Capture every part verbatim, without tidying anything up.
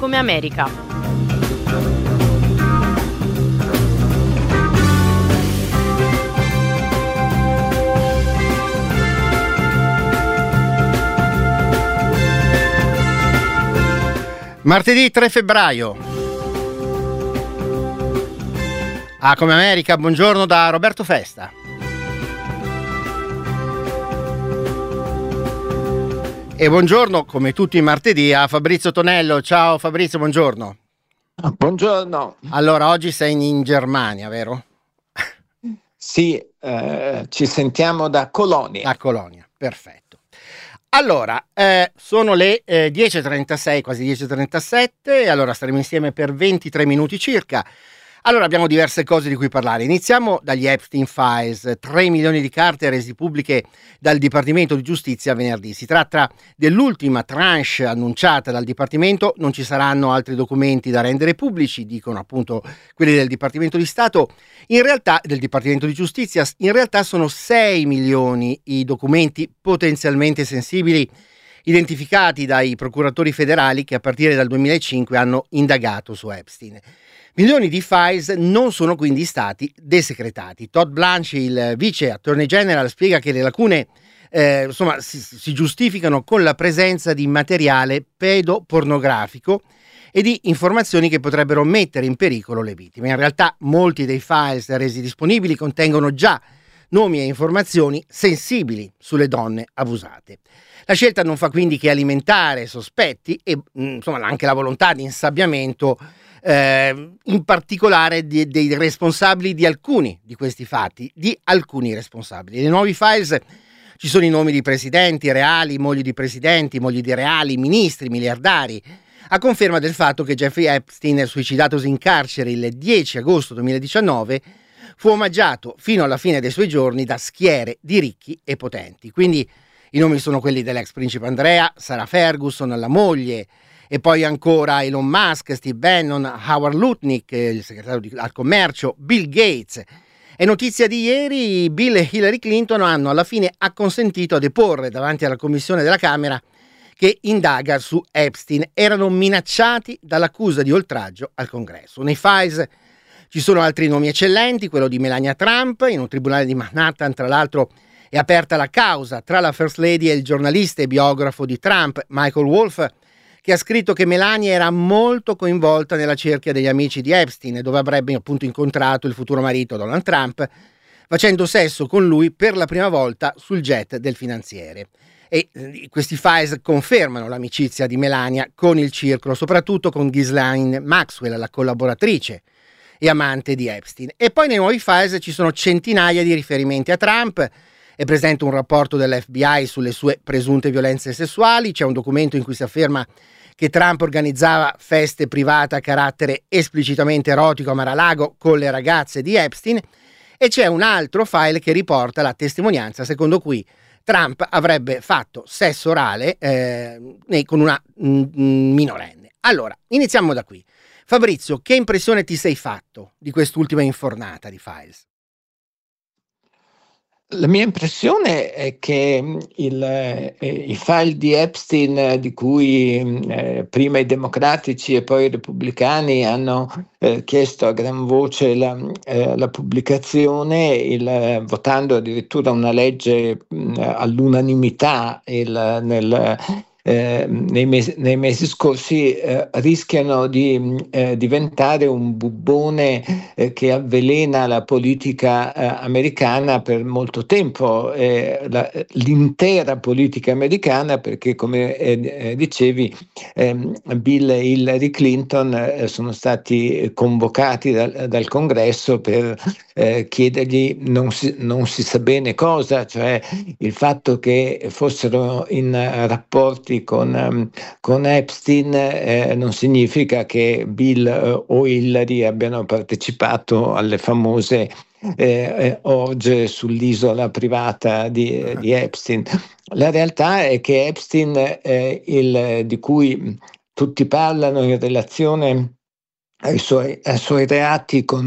come America. Martedì tre febbraio. A Come America, buongiorno da Roberto Festa. E buongiorno, come tutti i martedì, a Fabrizio Tonello. Ciao Fabrizio, buongiorno. Buongiorno. Allora, oggi sei in Germania, vero? Sì, eh, ci sentiamo da Colonia. Da Colonia, perfetto. Allora, eh, sono le eh, dieci e trentasei, quasi dieci e trentasette, allora staremo insieme per ventitré minuti circa. Allora, abbiamo diverse cose di cui parlare. Iniziamo dagli Epstein Files, tre milioni di carte resi pubbliche dal Dipartimento di Giustizia venerdì. Si tratta dell'ultima tranche annunciata dal Dipartimento, non ci saranno altri documenti da rendere pubblici, dicono appunto quelli del Dipartimento di Stato. In realtà, del Dipartimento di Giustizia, in realtà sono sei milioni i documenti potenzialmente sensibili identificati dai procuratori federali che a partire dal duemilacinque hanno indagato su Epstein. Milioni di files non sono quindi stati desecretati. Todd Blanche, il vice attorney general, spiega che le lacune eh, insomma, si, si giustificano con la presenza di materiale pedopornografico e di informazioni che potrebbero mettere in pericolo le vittime. In realtà molti dei files resi disponibili contengono già nomi e informazioni sensibili sulle donne abusate. La scelta non fa quindi che alimentare sospetti e insomma anche la volontà di insabbiamento Eh, in particolare di, dei responsabili di alcuni di questi fatti, di alcuni responsabili. Nei nuovi files ci sono i nomi di presidenti reali, mogli di presidenti, mogli di reali, ministri, miliardari, a conferma del fatto che Jeffrey Epstein, suicidatosi in carcere il dieci agosto duemiladiciannove, fu omaggiato fino alla fine dei suoi giorni da schiere di ricchi e potenti. Quindi i nomi sono quelli dell'ex principe Andrea, Sarah Ferguson, la moglie, e poi ancora Elon Musk, Steve Bannon, Howard Lutnick, il segretario di, al commercio, Bill Gates. È notizia di ieri, Bill e Hillary Clinton hanno alla fine acconsentito a deporre davanti alla commissione della Camera che indaga su Epstein. Erano minacciati dall'accusa di oltraggio al Congresso. Nei files ci sono altri nomi eccellenti, quello di Melania Trump. In un tribunale di Manhattan, tra l'altro, è aperta la causa tra la First Lady e il giornalista e biografo di Trump, Michael Wolff, che ha scritto che Melania era molto coinvolta nella cerchia degli amici di Epstein, dove avrebbe appunto incontrato il futuro marito Donald Trump, facendo sesso con lui per la prima volta sul jet del finanziere. E eh, questi files confermano l'amicizia di Melania con il circolo, soprattutto con Ghislaine Maxwell, la collaboratrice e amante di Epstein. E poi nei nuovi files ci sono centinaia di riferimenti a Trump. È presente un rapporto dell'F B I sulle sue presunte violenze sessuali, c'è un documento in cui si afferma che Trump organizzava feste private a carattere esplicitamente erotico a Mar-a-Lago con le ragazze di Epstein, e c'è un altro file che riporta la testimonianza secondo cui Trump avrebbe fatto sesso orale eh, con una mm, minorenne. Allora, iniziamo da qui. Fabrizio, che impressione ti sei fatto di quest'ultima infornata di files? La mia impressione è che il, eh, i file di Epstein, eh, di cui eh, prima i democratici e poi i repubblicani hanno eh, chiesto a gran voce la, eh, la pubblicazione, il, eh, votando addirittura una legge mh, all'unanimità il, nel Eh, nei, mesi, nei mesi scorsi eh, rischiano di eh, diventare un bubbone eh, che avvelena la politica eh, americana per molto tempo, eh, la, l'intera politica americana, perché come eh, eh, dicevi eh, Bill e Hillary Clinton eh, sono stati convocati dal, dal Congresso per eh, chiedergli non si, non si sa bene cosa, cioè il fatto che fossero in rapporti Con, um, con Epstein eh, non significa che Bill eh, o Hillary abbiano partecipato alle famose eh, eh, orge sull'isola privata di, di Epstein. La realtà è che Epstein, eh, il, di cui tutti parlano in relazione ai suoi, ai suoi reati con del,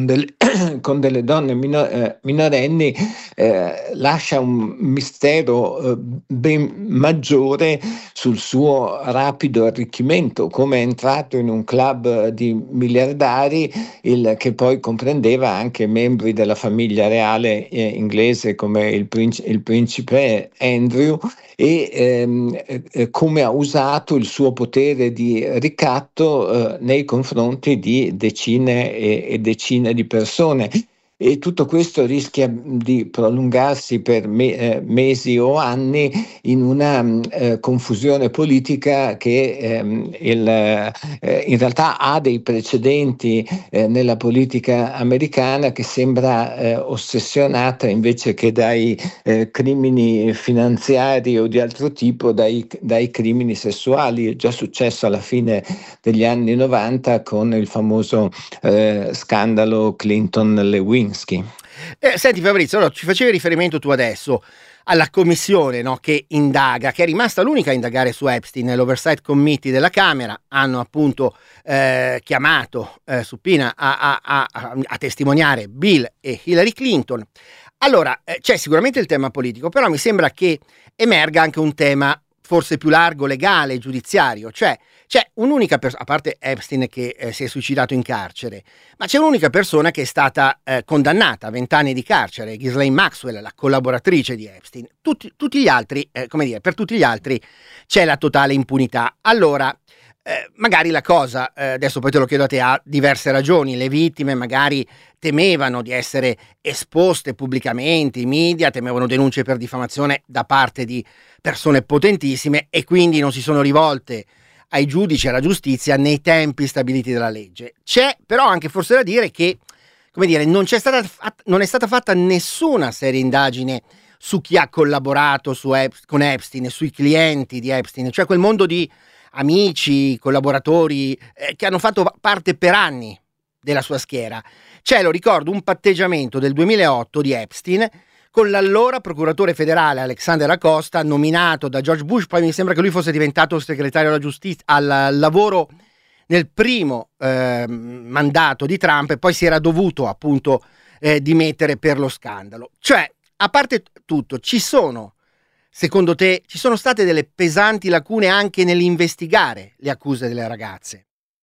con delle donne minor- eh, minorenni eh, lascia un mistero eh, ben maggiore sul suo rapido arricchimento, come è entrato in un club di miliardari, il, che poi comprendeva anche membri della famiglia reale eh, inglese come il, princi- il principe Andrew, e ehm, eh, come ha usato il suo potere di ricatto eh, nei confronti di decine e, e decine di persone. E tutto questo rischia di prolungarsi per me, eh, mesi o anni in una eh, confusione politica che ehm, il, eh, in realtà ha dei precedenti eh, nella politica americana, che sembra eh, ossessionata invece che dai eh, crimini finanziari o di altro tipo, dai, dai crimini sessuali. È già successo alla fine degli anni novanta con il famoso eh, scandalo Clinton-Lewinsky. Eh, senti Fabrizio, allora, ci facevi riferimento tu adesso alla commissione, no, che indaga, che è rimasta l'unica a indagare su Epstein, l'Oversight Committee della Camera. Hanno appunto eh, chiamato eh, Supina a, a, a, a testimoniare Bill e Hillary Clinton. Allora, eh, c'è sicuramente il tema politico, però mi sembra che emerga anche un tema forse più largo, legale, giudiziario. Cioè c'è un'unica persona, a parte Epstein che eh, si è suicidato in carcere, ma c'è un'unica persona che è stata eh, condannata a vent'anni di carcere, Ghislaine Maxwell, la collaboratrice di Epstein. Tutti, tutti gli altri, eh, come dire, per tutti gli altri c'è la totale impunità. Allora, eh, magari la cosa, eh, adesso poi te lo chiedo a te, ha diverse ragioni. Le vittime magari temevano di essere esposte pubblicamente, i media temevano denunce per diffamazione da parte di persone potentissime e quindi non si sono rivolte ai giudici e alla giustizia nei tempi stabiliti dalla legge. C'è però anche forse da dire che, come dire, non c'è stata fat- non è stata fatta nessuna seria indagine su chi ha collaborato su Ep- con Epstein, sui clienti di Epstein, cioè quel mondo di amici, collaboratori eh, che hanno fatto parte per anni della sua schiera. C'è, lo ricordo, un patteggiamento del duemilaotto di Epstein con l'allora procuratore federale Alexander Acosta, nominato da George Bush. Poi mi sembra che lui fosse diventato segretario alla giustizia, al, al lavoro nel primo eh, mandato di Trump, e poi si era dovuto appunto eh, dimettere per lo scandalo. Cioè, a parte tutto, ci sono, secondo te, ci sono state delle pesanti lacune anche nell'investigare le accuse delle ragazze?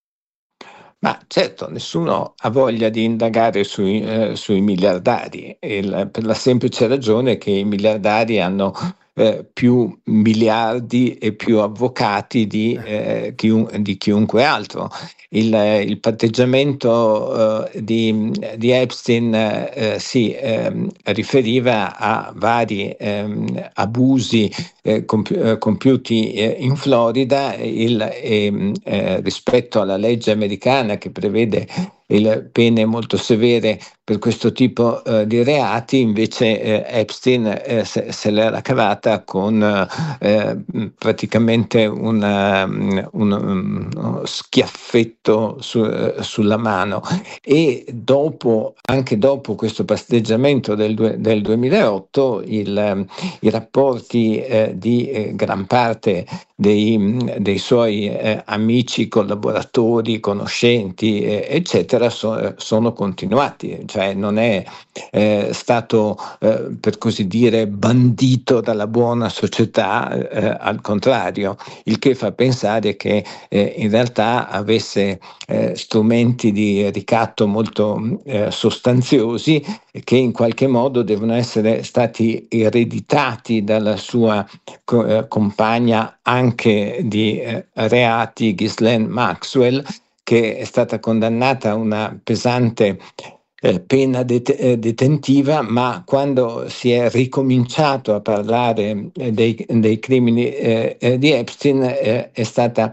Ma certo, nessuno ha voglia di indagare sui, eh, sui miliardari, il- per la semplice ragione che i miliardari hanno eh, più miliardi e più avvocati di, eh, chiun- di chiunque altro. Il, il patteggiamento eh, di, di Epstein eh, si ehm, riferiva a vari ehm, abusi eh, compi- eh, compiuti eh, in Florida, il, ehm, eh, rispetto alla legge americana che prevede il pene molto severe per questo tipo eh, di reati. Invece eh, Epstein eh, se, se l'era cavata con eh, praticamente una, un, un, uno schiaffetto su, eh, sulla mano. E dopo, anche dopo questo pasteggiamento del, del duemilaotto, il, i rapporti eh, di eh, gran parte dei, dei suoi eh, amici, collaboratori, conoscenti, eh, eccetera, so, sono continuati. Cioè non è eh, stato, eh, per così dire, bandito dalla buona società, eh, al contrario, il che fa pensare che eh, in realtà avesse eh, strumenti di ricatto molto eh, sostanziosi, che in qualche modo devono essere stati ereditati dalla sua co- eh, compagna anche di eh, reati, Ghislaine Maxwell, che è stata condannata a una pesante eh, pena det- eh, detentiva, ma quando si è ricominciato a parlare eh, dei, dei crimini eh, eh, di Epstein eh, è stata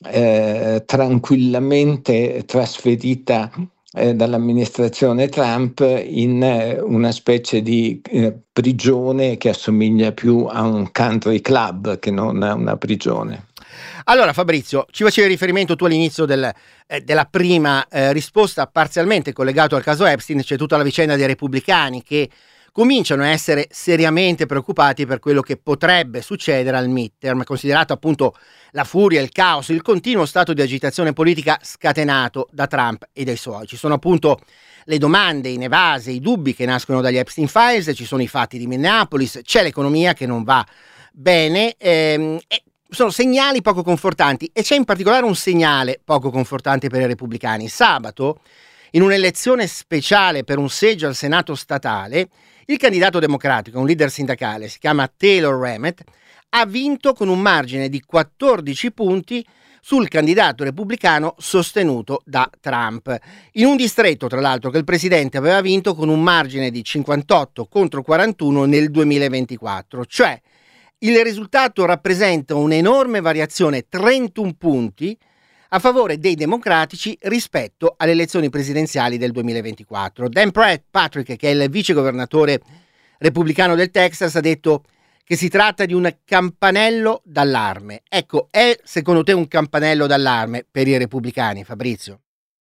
eh, tranquillamente trasferita eh, dall'amministrazione Trump in eh, una specie di eh, prigione che assomiglia più a un country club che non a una prigione. Allora Fabrizio, ci facevi riferimento tu all'inizio del, eh, della prima eh, risposta, parzialmente collegato al caso Epstein. C'è tutta la vicenda dei repubblicani che cominciano a essere seriamente preoccupati per quello che potrebbe succedere al midterm, considerato appunto la furia, il caos, il continuo stato di agitazione politica scatenato da Trump e dai suoi. Ci sono appunto le domande inevase, i dubbi che nascono dagli Epstein Files, ci sono i fatti di Minneapolis, c'è l'economia che non va bene, ehm, e sono segnali poco confortanti, e c'è in particolare un segnale poco confortante per i repubblicani. Sabato, in un'elezione speciale per un seggio al Senato statale, il candidato democratico, un leader sindacale, si chiama Taylor Ramett, ha vinto con un margine di quattordici punti sul candidato repubblicano sostenuto da Trump, in un distretto tra l'altro che il presidente aveva vinto con un margine di cinquantotto contro quarantuno nel duemilaventiquattro, cioè il risultato rappresenta un'enorme variazione, trentuno punti, a favore dei democratici rispetto alle elezioni presidenziali del duemilaventiquattro. Dan Patrick, che è il vice governatore repubblicano del Texas, ha detto che si tratta di un campanello d'allarme. Ecco, è secondo te un campanello d'allarme per i repubblicani, Fabrizio?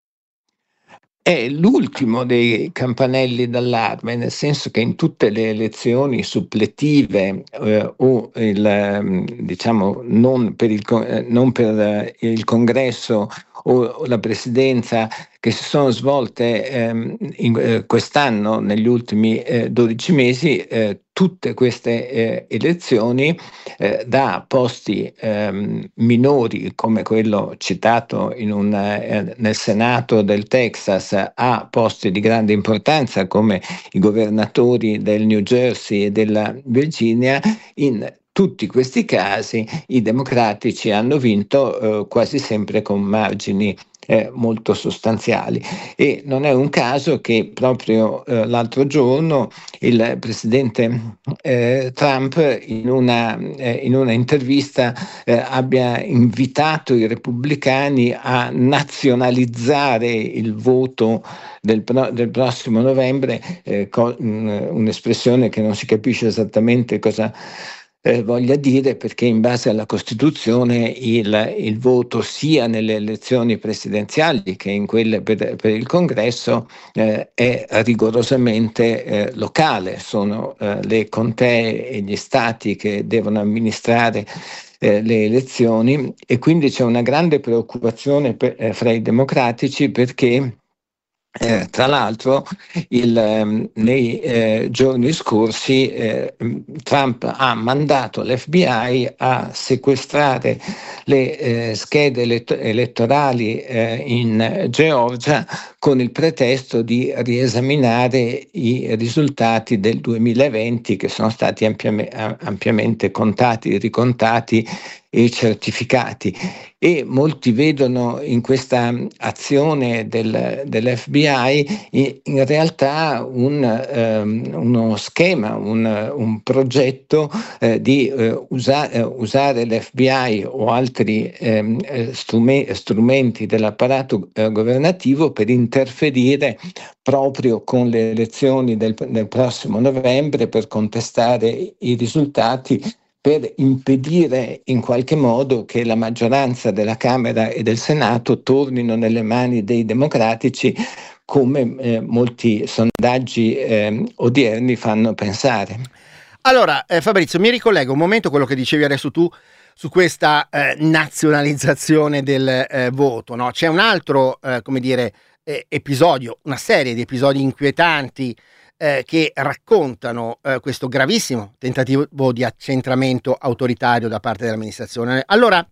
È l'ultimo dei campanelli d'allarme, nel senso che in tutte le elezioni suppletive eh, o il, diciamo non per il, non per il congresso o la presidenza che si sono svolte ehm, in, eh, quest'anno, negli ultimi eh, dodici mesi, eh, tutte queste eh, elezioni eh, da posti ehm, minori come quello citato in un, eh, nel Senato del Texas a posti di grande importanza come i governatori del New Jersey e della Virginia. In tutti questi casi i democratici hanno vinto eh, quasi sempre con margini eh, molto sostanziali, e non è un caso che proprio eh, l'altro giorno il presidente eh, Trump in una, eh, in una intervista eh, abbia invitato i repubblicani a nazionalizzare il voto del, pro- del prossimo novembre, eh, co- mh, un'espressione che non si capisce esattamente cosa Eh, voglia dire, perché in base alla Costituzione il, il voto sia nelle elezioni presidenziali che in quelle per, per il Congresso eh, è rigorosamente eh, locale, sono eh, le contee e gli stati che devono amministrare eh, le elezioni, e quindi c'è una grande preoccupazione per, eh, fra i democratici perché Eh, tra l'altro, il, ehm, nei eh, giorni scorsi eh, Trump ha mandato l'F B I a sequestrare le eh, schede elett- elettorali eh, in Georgia con il pretesto di riesaminare i risultati del duemilaventi, che sono stati ampiame- ampiamente contati, ricontati e certificati, e molti vedono in questa azione del, dell'F B I in, in realtà un, um, uno schema, un, un progetto eh, di uh, usa, uh, usare l'F B I o altri um, strume, strumenti dell'apparato uh, governativo per interferire proprio con le elezioni del, del prossimo novembre, per contestare i risultati, per impedire in qualche modo che la maggioranza della Camera e del Senato tornino nelle mani dei democratici, come eh, molti sondaggi eh, odierni fanno pensare. Allora, eh, Fabrizio, mi ricollego un momento a quello che dicevi adesso tu su questa eh, nazionalizzazione del eh, voto, no? C'è un altro, eh, come dire, eh, episodio, una serie di episodi inquietanti Eh, che raccontano eh, questo gravissimo tentativo di accentramento autoritario da parte dell'amministrazione. Allora,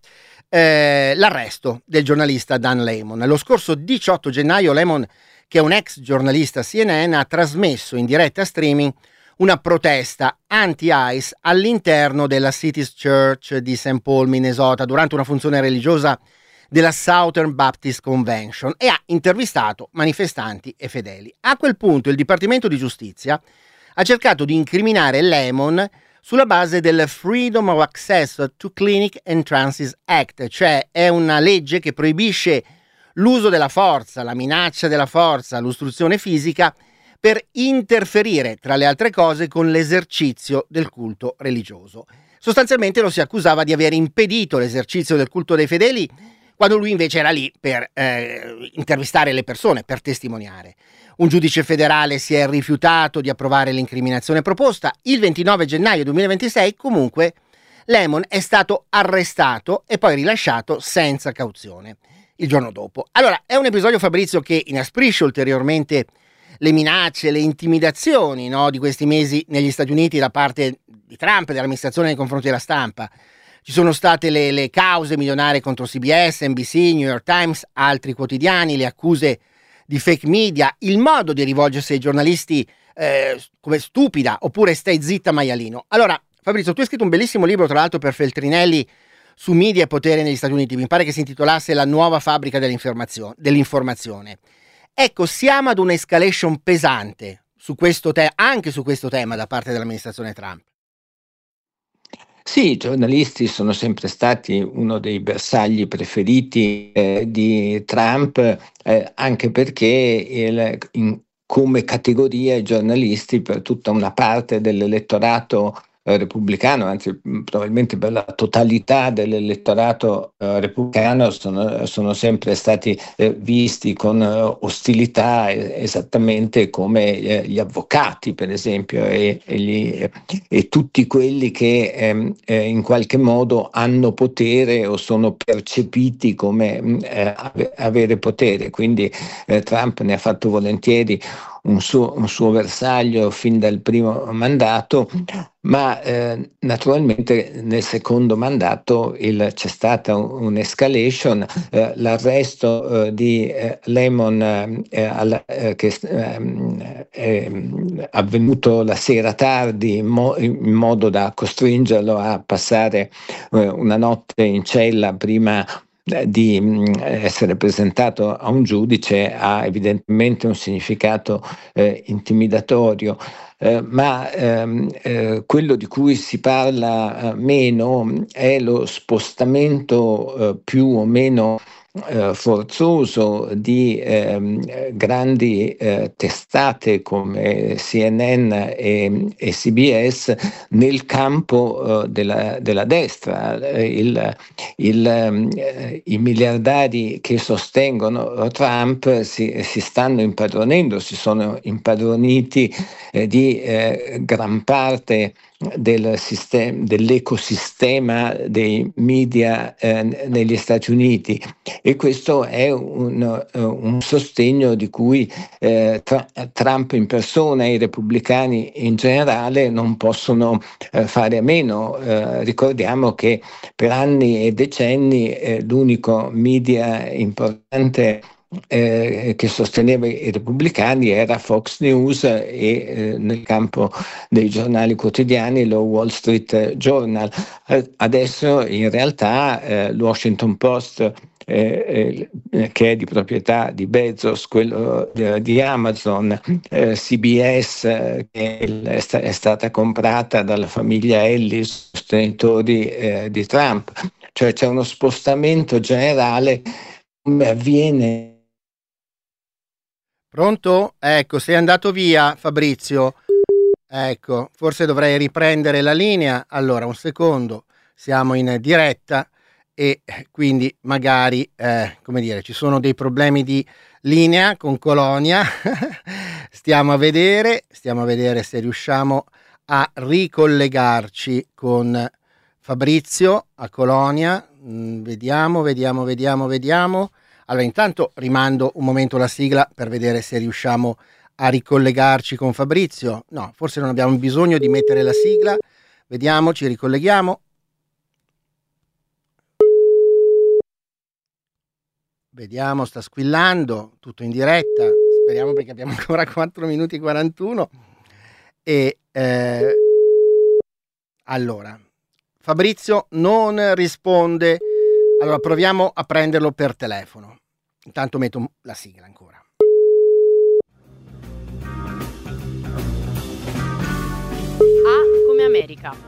eh, l'arresto del giornalista Dan Lemon. Lo scorso diciotto gennaio Lemon, che è un ex giornalista C N N, ha trasmesso in diretta streaming una protesta anti-ICE all'interno della City's Church di Saint Paul, Minnesota, durante una funzione religiosa della Southern Baptist Convention, e ha intervistato manifestanti e fedeli. A quel punto il Dipartimento di Giustizia ha cercato di incriminare Lemon sulla base del Freedom of Access to Clinic Entrances Act, cioè è una legge che proibisce l'uso della forza, la minaccia della forza, l'ostruzione fisica per interferire, tra le altre cose, con l'esercizio del culto religioso. Sostanzialmente lo si accusava di aver impedito l'esercizio del culto dei fedeli quando lui invece era lì per eh, intervistare le persone, per testimoniare. Un giudice federale si è rifiutato di approvare l'incriminazione proposta. Il ventinove gennaio duemilaventisei comunque Lemon è stato arrestato e poi rilasciato senza cauzione il giorno dopo. Allora, è un episodio, Fabrizio, che inasprisce ulteriormente le minacce, le intimidazioni, no, di questi mesi negli Stati Uniti da parte di Trump e dell'amministrazione nei confronti della stampa. Ci sono state le, le cause milionarie contro C B S, N B C, New York Times, altri quotidiani, le accuse di fake media, il modo di rivolgersi ai giornalisti eh, come stupida oppure stai zitta maialino. Allora, Fabrizio, tu hai scritto un bellissimo libro, tra l'altro per Feltrinelli, su media e potere negli Stati Uniti, mi pare che si intitolasse La nuova fabbrica dell'informazione. dell'informazione. Ecco, siamo ad un'escalation pesante su questo te- anche su questo tema da parte dell'amministrazione Trump. Sì, i giornalisti sono sempre stati uno dei bersagli preferiti eh, di Trump, eh, anche perché il, in, come categoria i giornalisti per tutta una parte dell'elettorato eh, repubblicano, anzi probabilmente per la totalità dell'elettorato eh, repubblicano, sono, sono sempre stati eh, visti con eh, ostilità, eh, esattamente come eh, gli avvocati, per esempio, e, e, gli, e tutti quelli che ehm, eh, in qualche modo hanno potere o sono percepiti come eh, avere potere. Quindi eh, Trump ne ha fatto volentieri un suo, un suo bersaglio fin dal primo mandato, ma eh, naturalmente nel secondo mandato il, c'è stata un, un'escalation, eh, l'arresto eh, di eh, Lemon eh, alla, eh, che eh, è avvenuto la sera tardi in, mo- in modo da costringerlo a passare eh, una notte in cella prima di mh, essere presentato a un giudice, ha evidentemente un significato eh, intimidatorio. Eh, ma ehm, eh, quello di cui si parla eh, meno è lo spostamento eh, più o meno eh, forzoso di ehm, grandi eh, testate come C N N e, e C B S nel campo eh, della, della destra. Il, il, eh, I miliardari che sostengono Trump si, si stanno impadronendo, si sono impadroniti eh, di eh, gran parte del sistema, dell'ecosistema dei media eh, negli Stati Uniti, e questo è un, un sostegno di cui eh, tra, Trump in persona e i repubblicani in generale non possono eh, fare a meno. Eh, ricordiamo che per anni e decenni eh, l'unico media importante Eh, che sosteneva i repubblicani era Fox News e eh, nel campo dei giornali quotidiani lo Wall Street Journal. Eh, adesso in realtà eh, il Washington Post eh, eh, che è di proprietà di Bezos, quello eh, di Amazon, eh, C B S eh, che è, sta- è stata comprata dalla famiglia Ellis, sostenitori eh, di Trump. Cioè c'è uno spostamento generale come avviene. Pronto? Ecco, sei andato via, Fabrizio. Ecco, forse dovrei riprendere la linea. Allora, un secondo, siamo in diretta e quindi magari, eh, come dire, ci sono dei problemi di linea con Colonia. Stiamo a vedere, stiamo a vedere se riusciamo a ricollegarci con Fabrizio a Colonia. Mm, vediamo, vediamo, vediamo, vediamo. Allora, intanto rimando un momento la sigla per vedere se riusciamo a ricollegarci con Fabrizio. No, forse non abbiamo bisogno di mettere la sigla. Vediamo, ci ricolleghiamo. Vediamo, sta squillando, tutto in diretta. Speriamo, perché abbiamo ancora quattro minuti e quarantuno. E eh, allora, Fabrizio non risponde. Allora proviamo a prenderlo per telefono. Intanto metto la sigla ancora. A come America.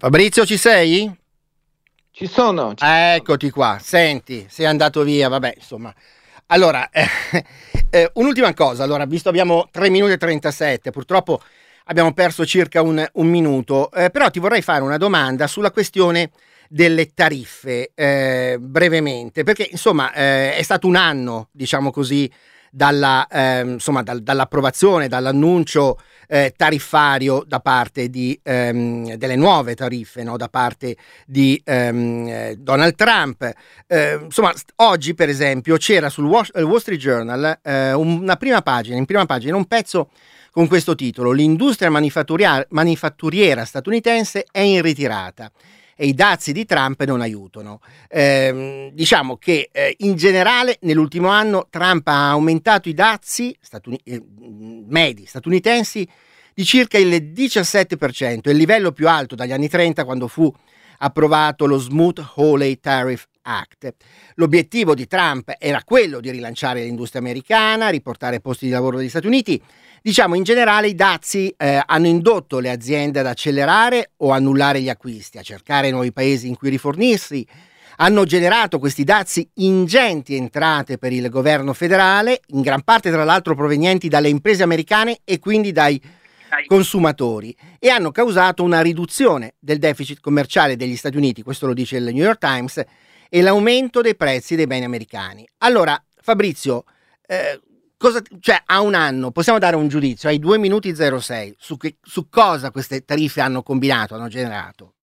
Fabrizio, ci sei? Ci sono. Ci Eccoti qua, senti, sei andato via, vabbè, insomma. Allora, eh, eh, un'ultima cosa, allora, visto abbiamo tre minuti e trentasette, purtroppo abbiamo perso circa un, un minuto, eh, però ti vorrei fare una domanda sulla questione delle tariffe, eh, brevemente, perché insomma eh, è stato un anno, diciamo così, dalla, eh, insomma, dal, dall'approvazione, dall'annuncio eh, tariffario da parte di, ehm, delle nuove tariffe, no? Da parte di ehm, Donald Trump. Eh, insomma, oggi per esempio c'era sul Wall Street Journal eh, una prima pagina, in prima pagina un pezzo con questo titolo: l'industria manifatturiera, manifatturiera statunitense è in ritirata e i dazi di Trump non aiutano. Eh, diciamo che eh, in generale nell'ultimo anno Trump ha aumentato i dazi statuni- eh, medi statunitensi di circa il diciassette per cento, il livello più alto dagli anni trenta, quando fu approvato lo Smoot-Hawley Tariff Act. L'obiettivo di Trump era quello di rilanciare l'industria americana, riportare posti di lavoro negli Stati Uniti. Diciamo, in generale i dazi eh, hanno indotto le aziende ad accelerare o annullare gli acquisti, a cercare nuovi paesi in cui rifornirsi. Hanno generato questi dazi ingenti entrate per il governo federale, in gran parte tra l'altro provenienti dalle imprese americane e quindi dai consumatori, e hanno causato una riduzione del deficit commerciale degli Stati Uniti, questo lo dice il New York Times, e l'aumento dei prezzi dei beni americani. Allora, Fabrizio, eh, cosa, cioè a un anno possiamo dare un giudizio ai due minuti zero sei su, che, su cosa queste tariffe hanno combinato, hanno generato?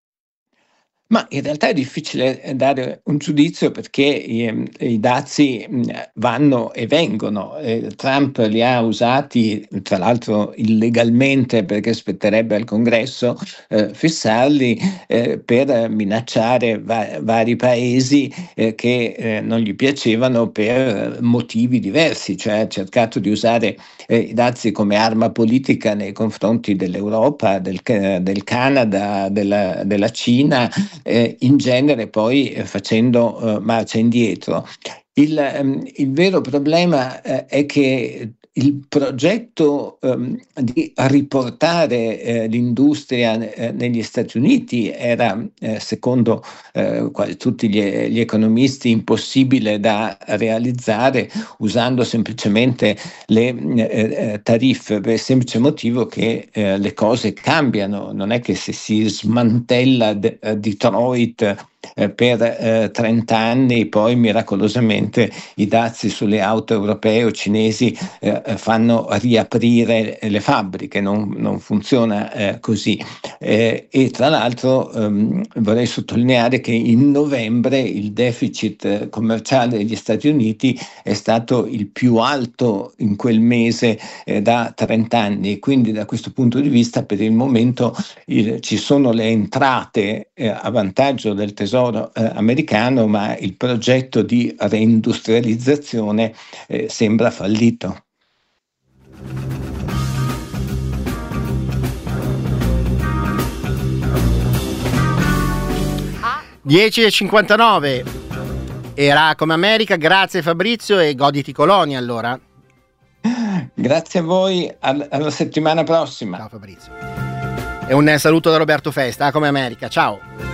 Ma in realtà è difficile dare un giudizio perché i, i dazi vanno e vengono. Eh, Trump li ha usati, tra l'altro illegalmente, perché spetterebbe al Congresso eh, fissarli eh, per minacciare va- vari paesi eh, che eh, non gli piacevano per motivi diversi, cioè ha cercato di usare eh, i dazi come arma politica nei confronti dell'Europa, del, del Canada, della, della Cina, Eh, in genere poi eh, facendo eh, marcia indietro. Il, ehm, il vero problema eh, è che il progetto ehm, di riportare eh, l'industria eh, negli Stati Uniti era, eh, secondo eh, quasi tutti gli, gli economisti, impossibile da realizzare usando semplicemente le eh, tariffe, per il semplice motivo che eh, le cose cambiano. Non è che se si smantella de- Detroit Eh, per eh, trenta anni, poi miracolosamente i dazi sulle auto europee o cinesi eh, fanno riaprire le fabbriche. Non, non funziona eh, così. Eh, e tra l'altro ehm, vorrei sottolineare che in novembre il deficit commerciale degli Stati Uniti è stato il più alto in quel mese eh, da trenta anni, quindi da questo punto di vista per il momento il, ci sono le entrate eh, a vantaggio del tesoro Eh, americano, ma il progetto di reindustrializzazione eh, sembra fallito. dieci e cinquantanove era Come America, grazie Fabrizio e goditi Colonia allora. Grazie a voi, all- alla settimana prossima. Ciao Fabrizio. E un saluto da Roberto Festa, Come America, ciao.